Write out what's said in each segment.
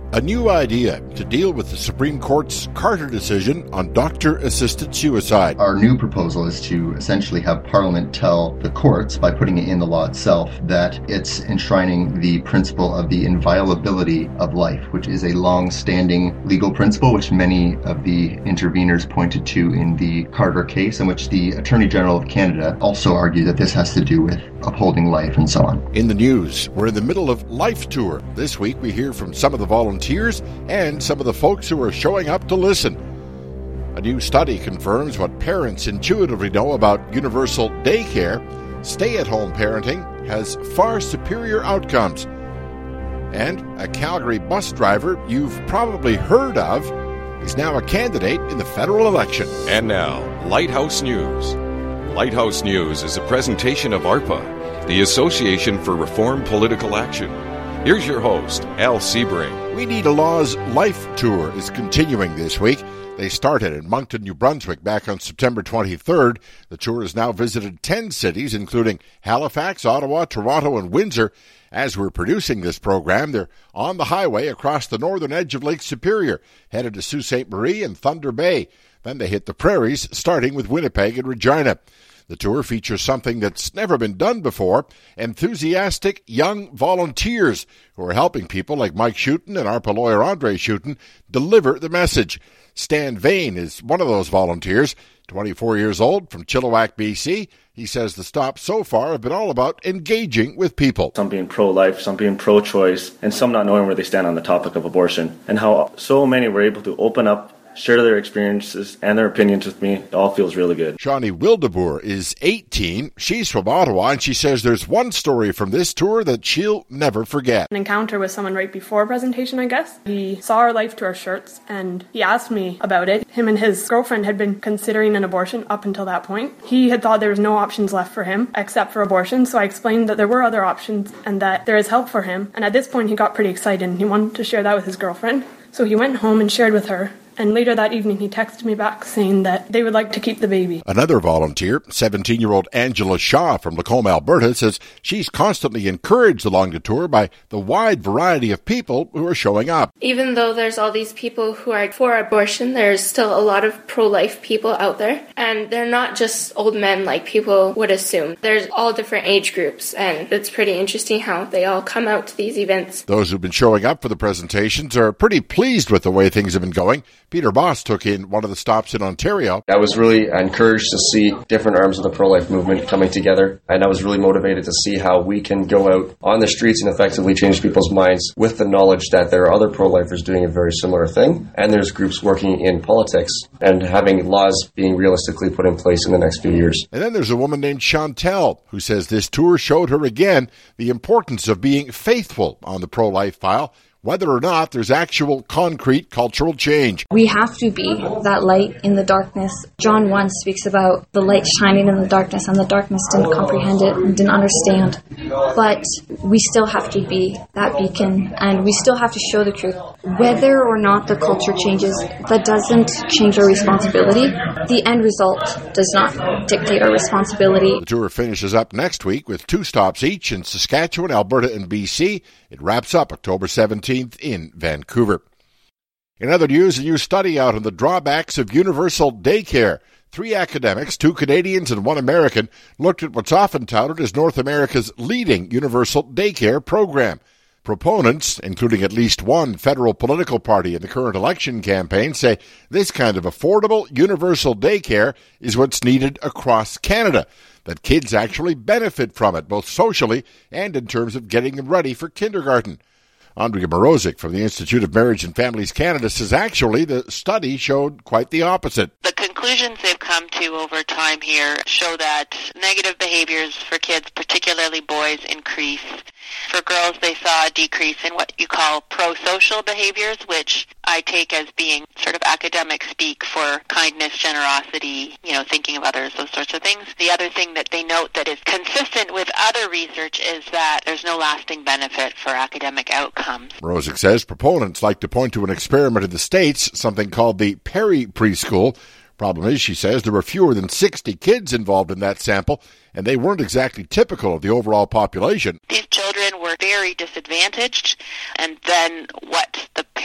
A new idea to deal with the Supreme Court's Carter decision on doctor-assisted suicide. Our new proposal is to essentially have Parliament tell the courts, by putting it in the law itself, that it's enshrining the principle of the inviolability of life, which is a long-standing legal principle, which many of the interveners pointed to in the Carter case, and which the Attorney General of Canada also argued that this has to do with upholding life and so on. In the news, we're in the middle of Life Tour. This week we hear from some of the volunteers and some of the folks who are showing up to listen. A new study confirms what parents intuitively know about universal daycare. Stay-at-home parenting has far superior outcomes. And a Calgary bus driver you've probably heard of is now a candidate in the federal election. And now, Lighthouse News. Lighthouse News is a presentation of ARPA, the Association for Reform Political Action. Here's your host, Al Sebring. We Need a Law's Life Tour is continuing this week. They started in Moncton, New Brunswick back on September 23rd. The tour has now visited 10 cities, including Halifax, Ottawa, Toronto, and Windsor. As we're producing this program, they're on the highway across the northern edge of Lake Superior, headed to Sault Ste. Marie and Thunder Bay. Then they hit the prairies, starting with Winnipeg and Regina. The tour features something that's never been done before, enthusiastic young volunteers who are helping people like Mike Schutten and ARPA lawyer Andre Schutten deliver the message. Stan Vane is one of those volunteers, 24 years old, from Chilliwack, BC. He says the stops so far have been all about engaging with people. Some being pro-life, some being pro-choice, and some not knowing where they stand on the topic of abortion, and how so many were able to open up, share their experiences and their opinions with me. It all feels really good. Shawnee Wildeboer is 18. She's from Ottawa, and she says there's one story from this tour that she'll never forget. An encounter with someone right before a presentation, I guess. He saw our Life Tour shirts, and he asked me about it. Him and his girlfriend had been considering an abortion up until that point. He had thought there was no options left for him except for abortion, so I explained that there were other options and that there is help for him. And at this point, he got pretty excited, and he wanted to share that with his girlfriend. So he went home and shared with her. And later that evening, he texted me back saying that they would like to keep the baby. Another volunteer, 17-year-old Angela Shaw from Lacombe, Alberta, says she's constantly encouraged along the tour by the wide variety of people who are showing up. Even though there's all these people who are for abortion, there's still a lot of pro-life people out there. And they're not just old men like people would assume. There's all different age groups, and it's pretty interesting how they all come out to these events. Those who've been showing up for the presentations are pretty pleased with the way things have been going. Peter Boss took in one of the stops in Ontario. I was really encouraged to see different arms of the pro-life movement coming together, and I was really motivated to see how we can go out on the streets and effectively change people's minds with the knowledge that there are other pro-lifers doing a very similar thing, and there's groups working in politics and having laws being realistically put in place in the next few years. And then there's a woman named Chantel who says this tour showed her again the importance of being faithful on the pro-life file, whether or not there's actual concrete cultural change. We have to be that light in the darkness. John 1 speaks about the light shining in the darkness, and the darkness didn't comprehend it and didn't understand. But we still have to be that beacon, and we still have to show the truth. Whether or not the culture changes, that doesn't change our responsibility. The end result does not dictate our responsibility. The tour finishes up next week with 2 stops each in Saskatchewan, Alberta, and BC. It wraps up October 17th in Vancouver. In other news, a new study out on the drawbacks of universal daycare. 3 academics, 2 Canadians and 1 American, looked at what's often touted as North America's leading universal daycare program. Proponents, including at least one federal political party in the current election campaign, say this kind of affordable universal daycare is what's needed across Canada, that kids actually benefit from it, both socially and in terms of getting them ready for kindergarten. Andrea Morozic from the Institute of Marriage and Families Canada says actually the study showed quite the opposite. The conclusions they've come to over time here show that negative behaviors for kids, particularly boys, increase. For girls, they saw a decrease in what you call pro-social behaviors, which I take as being sort of academic speak for kindness, generosity, thinking of others, those sorts of things. The other thing that they note that is consistent with other research is that there's no lasting benefit for academic outcomes. Rosick says proponents like to point to an experiment in the States, something called the Perry Preschool. Problem is, she says, there were fewer than 60 kids involved in that sample, and they weren't exactly typical of the overall population. These children were very disadvantaged, and then what the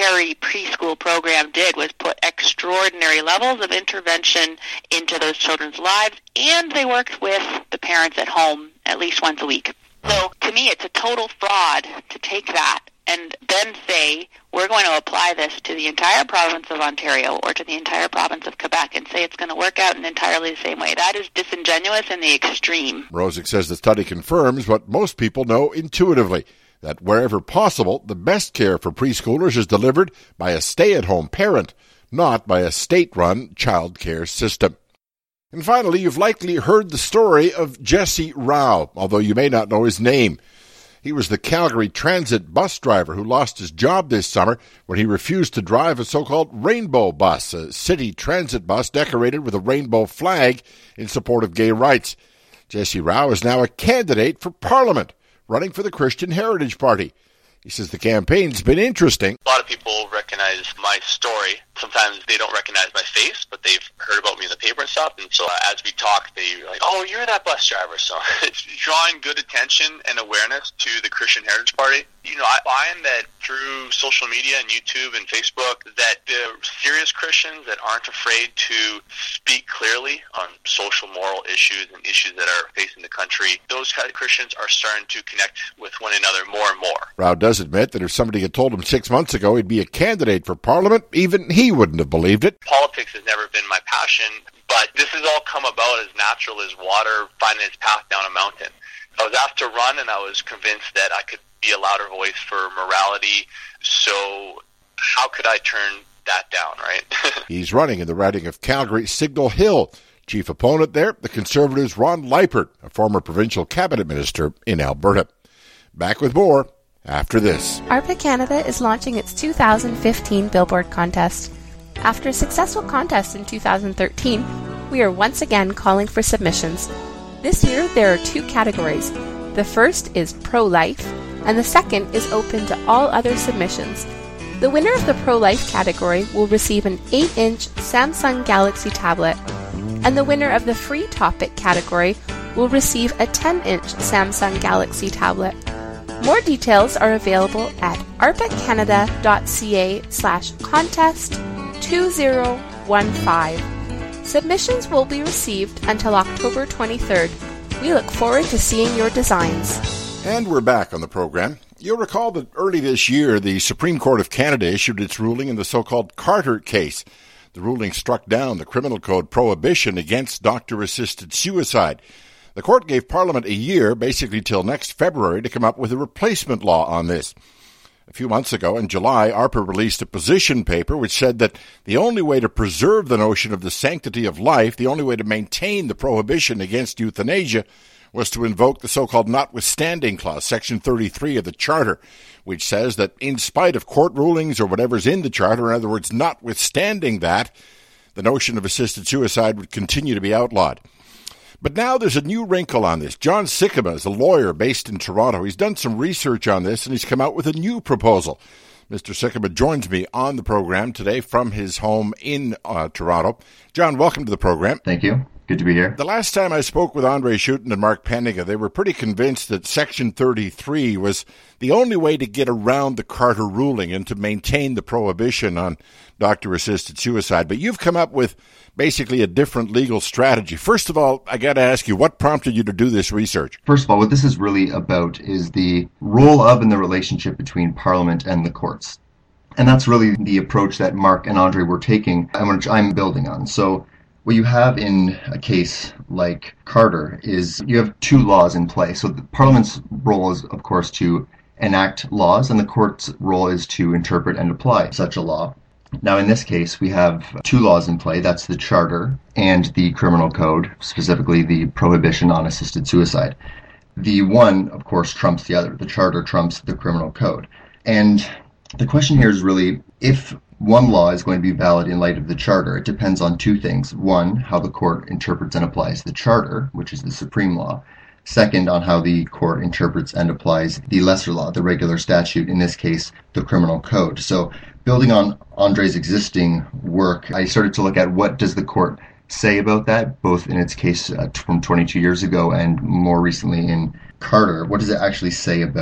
Perry preschool program did was put extraordinary levels of intervention into those children's lives, and they worked with the parents at home at least once a week. So to me, it's a total fraud to take that and then say, we're going to apply this to the entire province of Ontario or to the entire province of Quebec and say it's going to work out in entirely the same way. That is disingenuous in the extreme. Mrozek says the study confirms what most people know intuitively, that wherever possible, the best care for preschoolers is delivered by a stay-at-home parent, not by a state-run child care system. And finally, you've likely heard the story of Jesse Rao, although you may not know his name. He was the Calgary Transit bus driver who lost his job this summer when he refused to drive a so-called rainbow bus, a city transit bus decorated with a rainbow flag in support of gay rights. Jesse Rao is now a candidate for Parliament, running for the Christian Heritage Party. He says the campaign's been interesting. A lot of people recognize my story. Sometimes they don't recognize my face, but they've heard about me in the paper and stuff. And so as we talk, they're like, oh, you're that bus driver. So it's drawing good attention and awareness to the Christian Heritage Party. You know, I find that through social media and YouTube and Facebook that the serious Christians that aren't afraid to speak clearly on social moral issues and issues that are facing the country, those kind of Christians are starting to connect with one another more and more. Rao does admit that if somebody had told him 6 months ago he'd be a candidate for Parliament, even he wouldn't have believed it. Politics has never been my passion, but this has all come about as natural as water finding its path down a mountain. I was asked to run, and I was convinced that I could be a louder voice for morality, so how could I turn that down, right? He's running in the riding of Calgary Signal Hill. Chief opponent there, the Conservatives' Ron Leipert, a former provincial cabinet minister in Alberta. Back with more after this. ARPA Canada is launching its 2015 Billboard contest. After a successful contest in 2013, we are once again calling for submissions. This year there are 2 categories. The first is pro-life, and the second is open to all other submissions. The winner of the pro-life category will receive an 8-inch Samsung Galaxy tablet, and the winner of the free topic category will receive a 10-inch Samsung Galaxy tablet. More details are available at arpacanada.ca/contest2015. Submissions will be received until October 23rd. We look forward to seeing your designs. And we're back on the program. You'll recall that early this year, the Supreme Court of Canada issued its ruling in the so-called Carter case. The ruling struck down the Criminal Code prohibition against doctor-assisted suicide. The court gave Parliament a year, basically till next February, to come up with a replacement law on this. A few months ago, in July, ARPA released a position paper which said that the only way to preserve the notion of the sanctity of life, the only way to maintain the prohibition against euthanasia, was to invoke the so-called notwithstanding clause, Section 33 of the Charter, which says that in spite of court rulings or whatever's in the Charter, in other words, notwithstanding that, the notion of assisted suicide would continue to be outlawed. But now there's a new wrinkle on this. John Sikkema is a lawyer based in Toronto. He's done some research on this, and he's come out with a new proposal. Mr. Sikkema joins me on the program today from his home in Toronto. John, welcome to the program. Thank you. Good to be here. The last time I spoke with Andre Schutten and Mark Penninga, they were pretty convinced that Section 33 was the only way to get around the Carter ruling and to maintain the prohibition on doctor-assisted suicide. But you've come up with basically a different legal strategy. First of all, I got to ask you, what prompted you to do this research? First of all, what this is really about is the role of and the relationship between Parliament and the courts. And that's really the approach that Mark and Andre were taking and which I'm building on. So what you have in a case like Carter is you have 2 laws in play. So the Parliament's role is, of course, to enact laws, and the court's role is to interpret and apply such a law. Now, in this case, we have 2 laws in play. That's the Charter and the Criminal Code, specifically the prohibition on assisted suicide. The one, of course, trumps the other. The Charter trumps the Criminal Code. And the question here is really, if one law is going to be valid in light of the Charter, it depends on 2 things. One, how the court interprets and applies the Charter, which is the supreme law. Second, on how the court interprets and applies the lesser law, the regular statute, in this case, the Criminal Code. So building on Andre's existing work, I started to look at what does the court say about that, both in its case from 22 years ago and more recently in Carter. What does it actually say about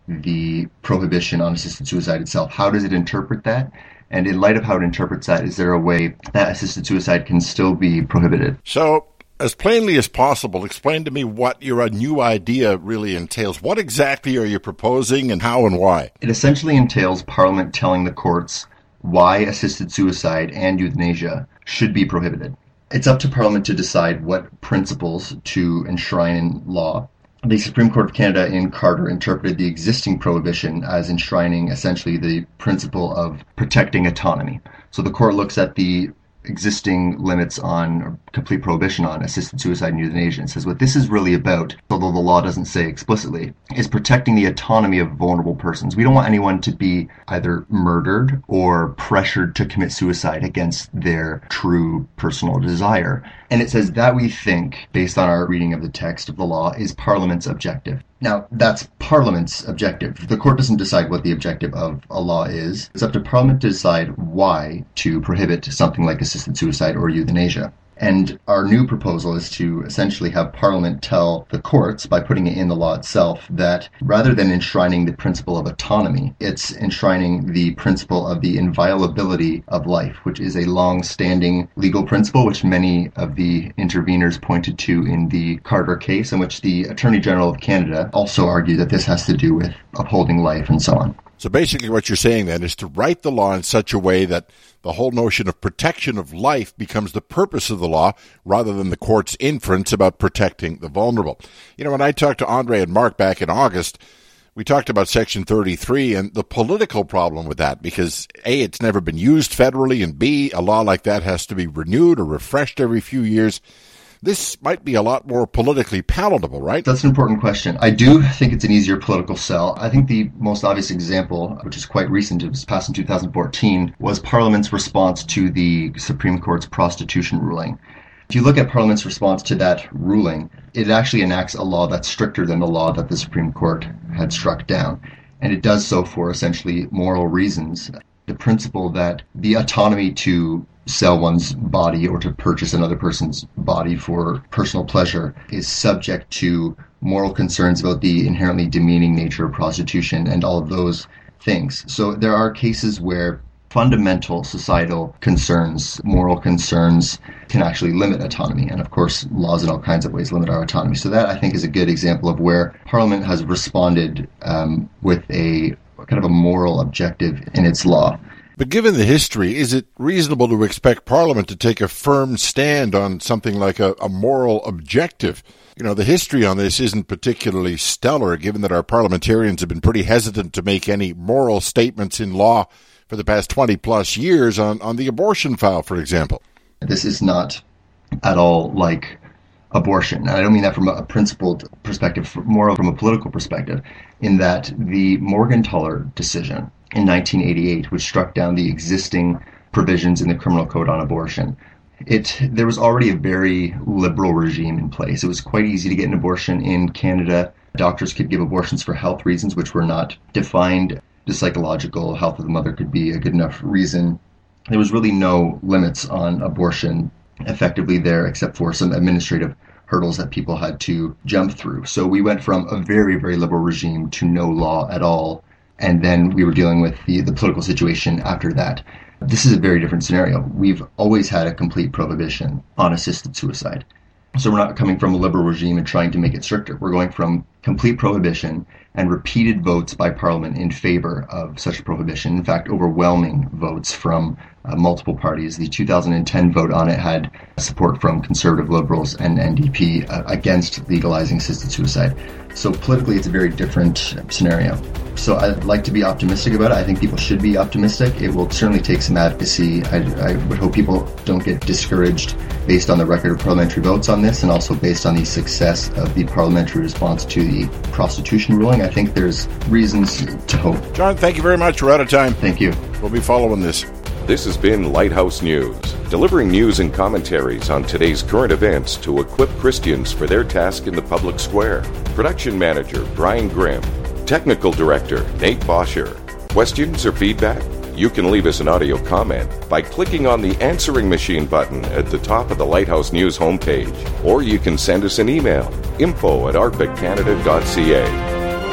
the prohibition on assisted suicide itself. How does it interpret that? And in light of how it interprets that, is there a way that assisted suicide can still be prohibited? So, as plainly as possible, explain to me what your new idea really entails. What exactly are you proposing and how and why? It essentially entails Parliament telling the courts why assisted suicide and euthanasia should be prohibited. It's up to Parliament to decide what principles to enshrine in law. The Supreme Court of Canada in Carter interpreted the existing prohibition as enshrining essentially the principle of protecting autonomy. So the court looks at the existing limits on, or complete prohibition on, assisted suicide and euthanasia and says what this is really about, although the law doesn't say explicitly, is protecting the autonomy of vulnerable persons. We don't want anyone to be either murdered or pressured to commit suicide against their true personal desire. And it says that we think, based on our reading of the text of the law, is Parliament's objective. Now, that's Parliament's objective. The court doesn't decide what the objective of a law is. It's up to Parliament to decide why to prohibit something like assisted suicide or euthanasia. And our new proposal is to essentially have Parliament tell the courts, by putting it in the law itself, that rather than enshrining the principle of autonomy, it's enshrining the principle of the inviolability of life, which is a long-standing legal principle, which many of the interveners pointed to in the Carter case, in which the Attorney General of Canada also argued that this has to do with upholding life and so on. So basically what you're saying then is to write the law in such a way that the whole notion of protection of life becomes the purpose of the law rather than the court's inference about protecting the vulnerable. You know, when I talked to Andre and Mark back in August, we talked about Section 33 and the political problem with that because A, it's never been used federally, and B, a law like that has to be renewed or refreshed every few years. This might be a lot more politically palatable, right? That's an important question. I do think it's an easier political sell. I think the most obvious example, which is quite recent, it was passed in 2014, was Parliament's response to the Supreme Court's prostitution ruling. If you look at Parliament's response to that ruling, it actually enacts a law that's stricter than the law that the Supreme Court had struck down. And it does so for essentially moral reasons. The principle that the autonomy to sell one's body or to purchase another person's body for personal pleasure is subject to moral concerns about the inherently demeaning nature of prostitution and all of those things. So there are cases where fundamental societal concerns, moral concerns, can actually limit autonomy. And of course, laws in all kinds of ways limit our autonomy. So that, I think, is a good example of where Parliament has responded with a kind of a moral objective in its law. But given the history, is it reasonable to expect Parliament to take a firm stand on something like a moral objective? You know, the history on this isn't particularly stellar, given that our parliamentarians have been pretty hesitant to make any moral statements in law for the past 20-plus years on the abortion file, for example. This is not at all like abortion. And I don't mean that from a principled perspective, more from a political perspective, in that the Morgentaler decision in 1988, which struck down the existing provisions in the criminal code on abortion, there was already a very liberal regime in place. It was quite easy to get an abortion in Canada. Doctors could give abortions for health reasons, which were not defined. The psychological health of the mother could be a good enough reason. There was really no limits on abortion effectively there, except for some administrative hurdles that people had to jump through. So we went from a very, very liberal regime to no law at all. And then we were dealing with the political situation after that. This is a very different scenario. We've always had a complete prohibition on assisted suicide. So we're not coming from a liberal regime and trying to make it stricter. We're going from complete prohibition and repeated votes by Parliament in favor of such a prohibition. In fact, overwhelming votes from multiple parties. The 2010 vote on it had support from Conservative Liberals and NDP against legalizing assisted suicide. So politically, it's a very different scenario. So I'd like to be optimistic about it. I think people should be optimistic. It will certainly take some advocacy. I would hope people don't get discouraged based on the record of parliamentary votes on this, and also based on the success of the parliamentary response to the prostitution ruling. I think there's reasons to hope. John, thank you very much. We're out of time. Thank you. We'll be following this. This has been Lighthouse News, delivering news and commentaries on today's current events to equip Christians for their task in the public square. Production Manager Brian Grimm. Technical Director Nate Bosher. Questions or feedback? You can leave us an audio comment by clicking on the answering machine button at the top of the Lighthouse News homepage. Or you can send us an email, info@arpaccanada.ca.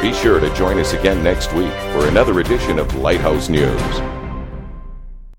Be sure to join us again next week for another edition of Lighthouse News.